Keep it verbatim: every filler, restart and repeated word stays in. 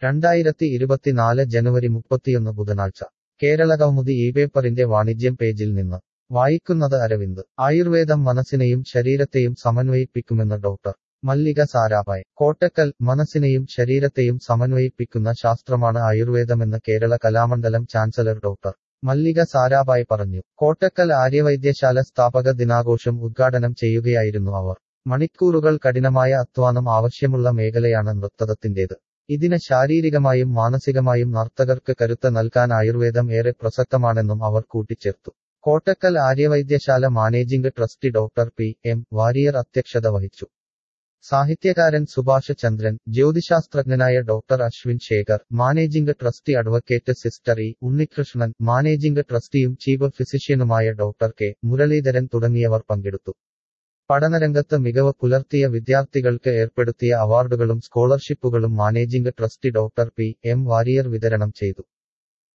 രണ്ടായിരത്തി ഇരുപത്തിനാല് ജനുവരി മുപ്പത്തിയൊന്ന് ബുധനാഴ്ച കേരളകൗമുദി ഈ പേപ്പറിന്റെ വാണിജ്യം പേജിൽ നിന്ന് വായിക്കുന്നത് അരവിന്ദ്. ആയുർവേദം മനസ്സിനെയും ശരീരത്തെയും സമന്വയിപ്പിക്കുമെന്ന് ഡോക്ടർ മല്ലിക സാരാഭായ്. കോട്ടക്കൽ. മനസ്സിനെയും ശരീരത്തെയും സമന്വയിപ്പിക്കുന്ന ശാസ്ത്രമാണ് ആയുർവേദമെന്ന് കേരള കലാമണ്ഡലം ചാൻസലർ ഡോക്ടർ മല്ലിക സാരാഭായ് പറഞ്ഞു. കോട്ടക്കൽ ആര്യവൈദ്യശാല സ്ഥാപക ദിനാഘോഷം ഉദ്ഘാടനം ചെയ്യുകയായിരുന്നു അവർ. മണിക്കൂറുകൾ കഠിനമായ അധ്വാനം ആവശ്യമുള്ള മേഖലയാണ് നൃത്തത്തിന്റേത്. ഇതിന് ശാരീരികമായും മാനസികമായും നർത്തകർക്ക് കരുത്ത് നൽകാൻ ആയുർവേദം ഏറെ പ്രസക്തമാണെന്നും അവർ കൂട്ടിച്ചേർത്തു. Kottakkal Aryavaidyasala managing trustee doctor P M Warrier അധ്യക്ഷത വഹിച്ചു. സാഹിത്യകാരൻ സുഭാഷ് ചന്ദ്രൻ, ജ്യോതിശാസ്ത്രജ്ഞനായ doctor Ashwin Shekhar, managing trustee advocate sister E Unnikrishnan, managing ട്രസ്റ്റിയും ചീഫ് ഫിസിഷ്യനുമായ ഡോക്ടർ കെ മുരളീധരൻ തുടങ്ങിയവർ പങ്കെടുത്തു. പഠനരംഗത്ത് മികവ് പുലർത്തിയ വിദ്യാർത്ഥികൾക്ക് ഏർപ്പെടുത്തിയ അവാർഡുകളും സ്കോളർഷിപ്പുകളും managing trustee doctor P M Warrier വിതരണം ചെയ്തു.